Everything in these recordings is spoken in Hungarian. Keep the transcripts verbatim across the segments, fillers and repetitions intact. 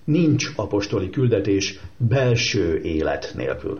nincs apostoli küldetés belső élet nélkül.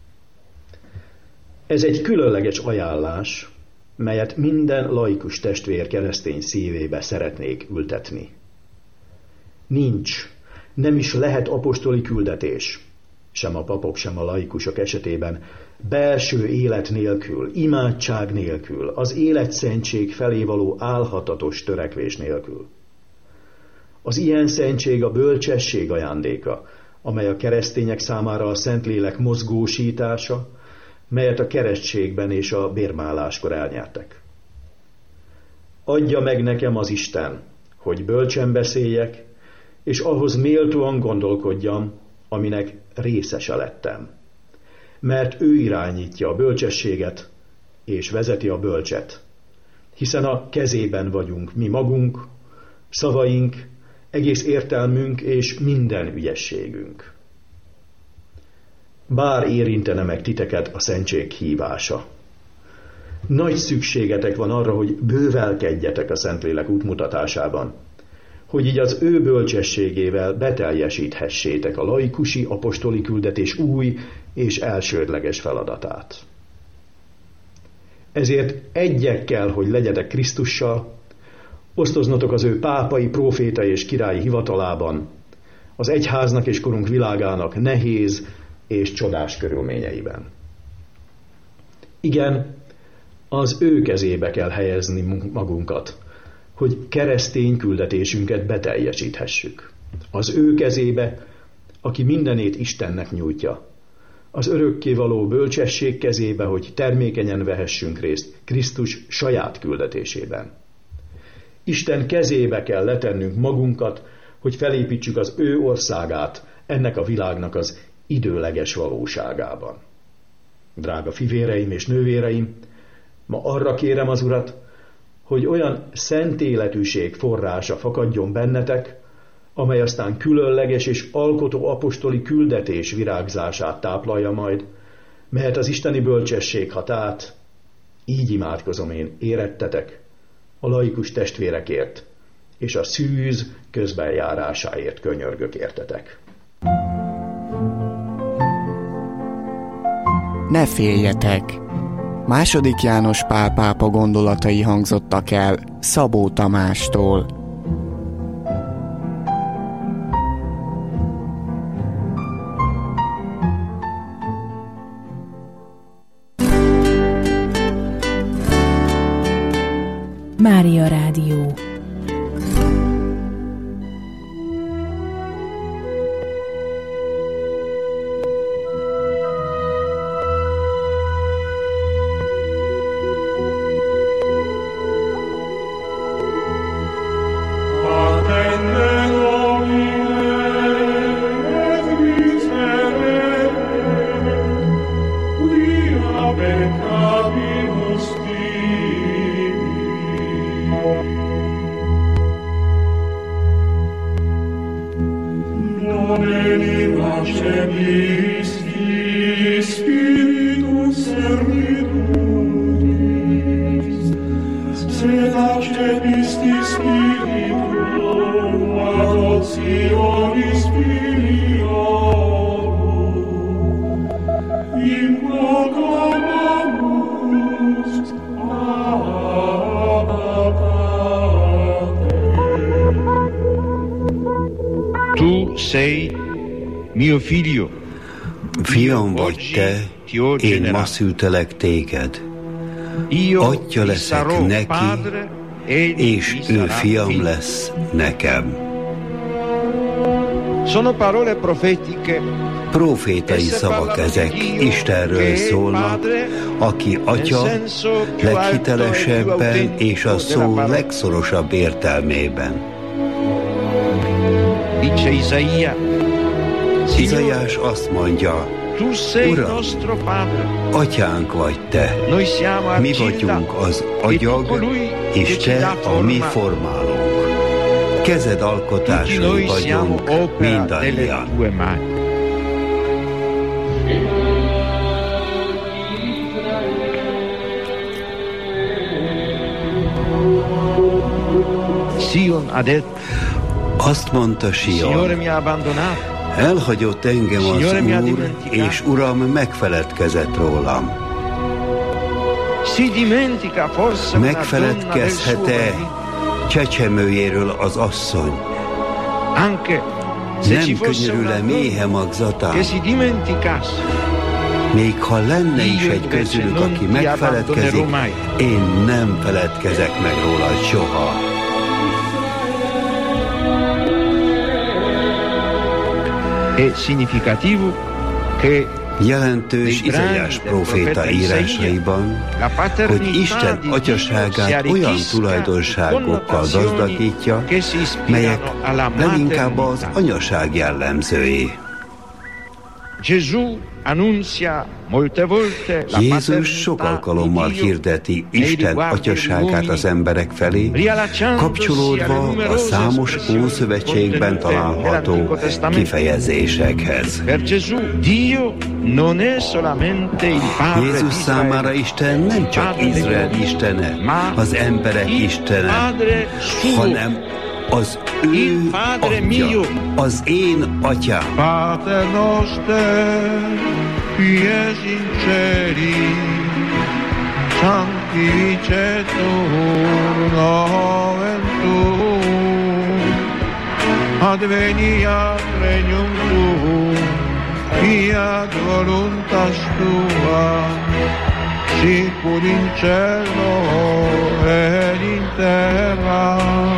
Ez egy különleges ajánlás, melyet minden laikus testvér keresztény szívébe szeretnék ültetni. Nincs, nem is lehet apostoli küldetés, sem a papok, sem a laikusok esetében, belső élet nélkül, imádság nélkül, az életszentség felé való álhatatos törekvés nélkül. Az ilyen szentség a bölcsesség ajándéka, amely a keresztények számára a Szentlélek mozgósítása, melyet a keresztségben és a bérmáláskor elnyertek. Adja meg nekem az Isten, hogy bölcsen beszéljek, és ahhoz méltóan gondolkodjam, aminek részese lettem. Mert ő irányítja a bölcsességet, és vezeti a bölcset, hiszen a kezében vagyunk mi magunk, szavaink, egész értelmünk és minden ügyességünk. Bár érintene meg titeket a szentség hívása. Nagy szükségetek van arra, hogy bővelkedjetek a Szentlélek útmutatásában, hogy így az ő bölcsességével beteljesíthessétek a laikusi apostoli küldetés új és elsődleges feladatát. Ezért egyek kell, hogy legyetek Krisztussal, osztoznotok az ő pápai, prófétai és királyi hivatalában, az egyháznak és korunk világának nehéz és csodás körülményeiben. Igen, az ő kezébe kell helyezni magunkat, hogy keresztény küldetésünket beteljesíthessük. Az ő kezébe, aki mindenét Istennek nyújtja. Az örökkévaló bölcsesség kezébe, hogy termékenyen vehessünk részt Krisztus saját küldetésében. Isten kezébe kell letennünk magunkat, hogy felépítsük az ő országát ennek a világnak az időleges valóságában. Drága fivéreim és nővéreim, ma arra kérem az Urat, hogy olyan szent életűség forrása fakadjon bennetek, amely aztán különleges és alkotó apostoli küldetés virágzását táplalja majd, melyet az isteni bölcsesség hat át. Így imádkozom én érettetek, a laikus testvérekért, és a szűz közbenjárásáért könyörgök értetek. Ne féljetek! Második János Pál pápa gondolatai hangzottak el Szabó Tamástól. Mária Rádió. Tu sei mio figlio. Fiam vagy te, én ma szültelek téged. Atya leszek neki, és ő fiam lesz nekem. Sono parole profetiche. Profétai szavak ezek, Istenről szólnak, aki atya leghitelesebben és a szó legszorosabb értelmében. Dice Isaia. Izaiás azt mondja, Uram, atyánk vagy te, mi vagyunk az agyag, és te a mi formálónk. Kezed alkotásai vagyunk mindannyian. Azt mondta Sion, elhagyott engem az Úr, és Uram megfeledkezett rólam. Megfeledkezhet-e csecsemőjéről az asszony? Nem könyörül-e méhe magzatán? Még ha lenne is egy közülük, aki megfeledkezik, én nem feledkezek meg róla soha. Jelentős Izaiás próféta írásaiban, hogy Isten atyaságát olyan tulajdonságokkal gazdagítja, melyek leginkább az anyaság jellemzői. Jézus sok alkalommal hirdeti Isten atyaságát az emberek felé, kapcsolódva a számos Ószövetségben található kifejezésekhez. Jézus számára Isten nem csak Izrael istene, az emberek istene, hanem az ő atya, az én atyám. Pater noster, qui es in celi, sanctificetur nomen tuum, adveniat regnum tuum, fiat voluntas tua, sicur in cielo et in terra.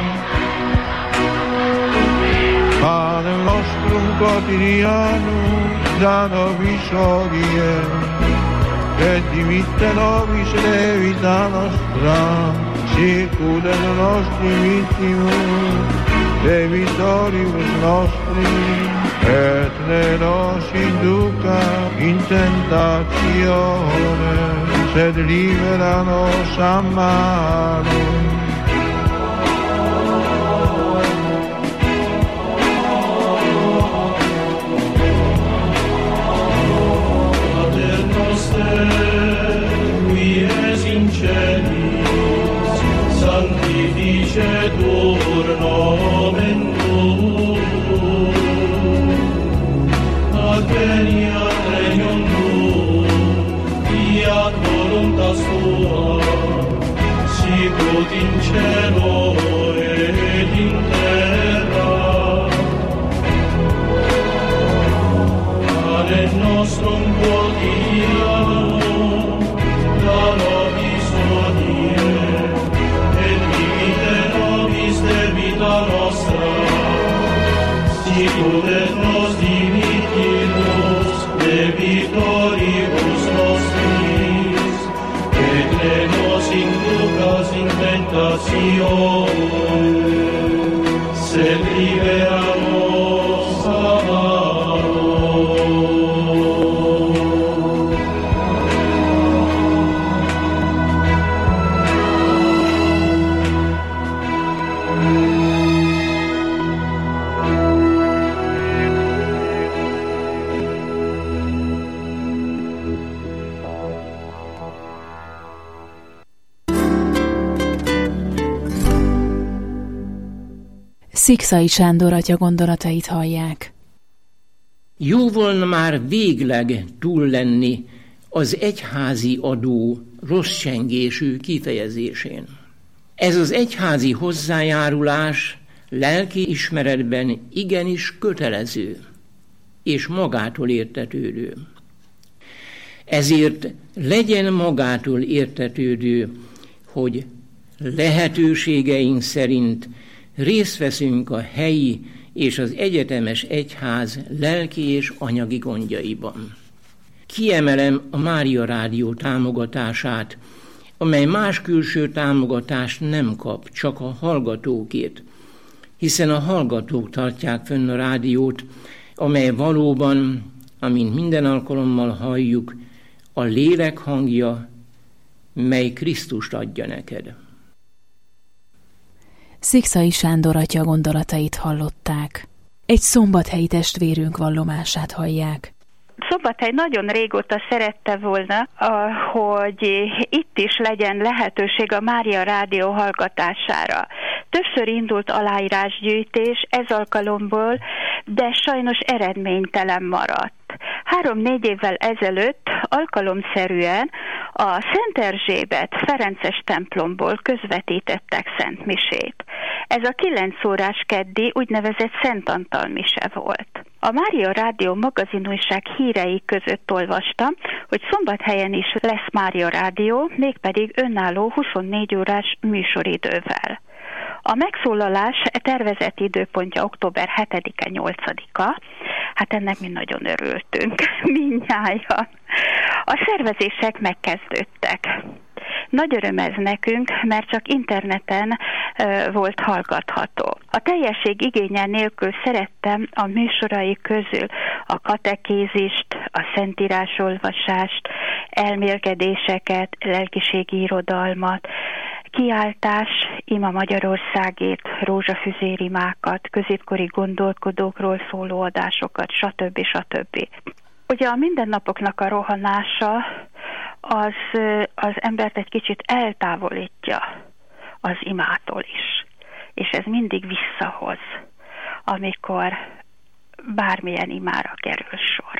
Pane nostrum quotidianum da nobis hodie, et dimitte nobis debita nostra, sicur et nostri vittimus debitoribus nostri, et ne nos induca in tentatione, sed libera nos a malo. Sanctificetur nomen tuum, adveniat regnum tuum, fiat voluntas tua, sicut in cielo et in terra. Pane nostrum quotidianum da nobis hodie, debita nostra, sicur et nos dimittimus debitoribus nostris, et ne nos inducas in tentatione, sed libera nos a malo. Szikszai Sándor atya gondolatait hallják. Jó volna már végleg túl lenni az egyházi adó rossz csengésű kifejezésén. Ez az egyházi hozzájárulás lelki ismeretben igenis kötelező és magától értetődő. Ezért legyen magától értetődő, hogy lehetőségeink szerint részt veszünk a helyi és az egyetemes egyház lelki és anyagi gondjaiban. Kiemelem a Mária Rádió támogatását, amely más külső támogatást nem kap, csak a hallgatókét, hiszen a hallgatók tartják fönn a rádiót, amely valóban, amint minden alkalommal halljuk, a lélek hangja, mely Krisztust adja neked. Szikszai Sándor atya gondolatait hallották. Egy szombathelyi testvérünk vallomását hallják. Szombathely nagyon régóta szerette volna, hogy itt is legyen lehetőség a Mária Rádió hallgatására. Többször indult aláírásgyűjtés ez alkalomból, de sajnos eredménytelen maradt. Három-négy évvel ezelőtt alkalomszerűen a Szent Erzsébet Ferences templomból közvetítettek Szent Misét. Ez a kilenc órás keddi úgynevezett Szent Antal mise volt. A Mária Rádió magazinújság hírei között olvastam, hogy Szombathelyen is lesz Mária Rádió, mégpedig önálló huszonnégy órás műsoridővel. A megszólalás tervezett időpontja október hetedike nyolcadika, hát ennek mi nagyon örültünk, mindnyájan. A szervezések megkezdődtek. Nagy öröm ez nekünk, mert csak interneten uh, volt hallgatható. A teljesség igénye nélkül szerettem a műsorai közül a katekézist, a szentírásolvasást, elmélkedéseket, lelkiségi irodalmat, kiáltás, ima Magyarországét, rózsafüzérimákat, középkori gondolkodókról szóló adásokat, stb. stb. Ugye a mindennapoknak a rohanása az, az embert egy kicsit eltávolítja az imától is. És ez mindig visszahoz, amikor bármilyen imára kerül sor.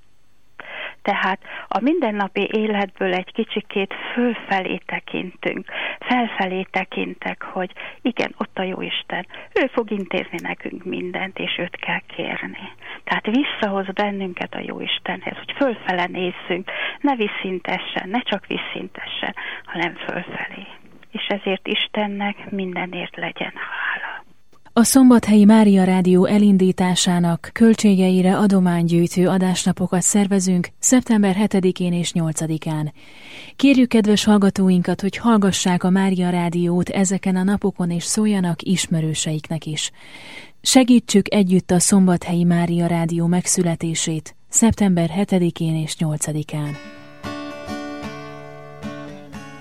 Tehát a mindennapi életből egy kicsikét fölfelé tekintünk, felfelé tekintek, hogy igen, ott a Jóisten, ő fog intézni nekünk mindent, és őt kell kérni. Tehát visszahoz bennünket a Jóistenhez, hogy fölfele nézzünk, ne visszintesen, ne csak visszintesen, hanem fölfelé. És ezért Istennek mindenért legyen hála. A Szombathelyi Mária Rádió elindításának költségeire adománygyűjtő adásnapokat szervezünk szeptember hetedikén és nyolcadikán. Kérjük kedves hallgatóinkat, hogy hallgassák a Mária Rádiót ezeken a napokon, és szóljanak ismerőseiknek is. Segítsük együtt a Szombathelyi Mária Rádió megszületését szeptember hetedikén és nyolcadikán.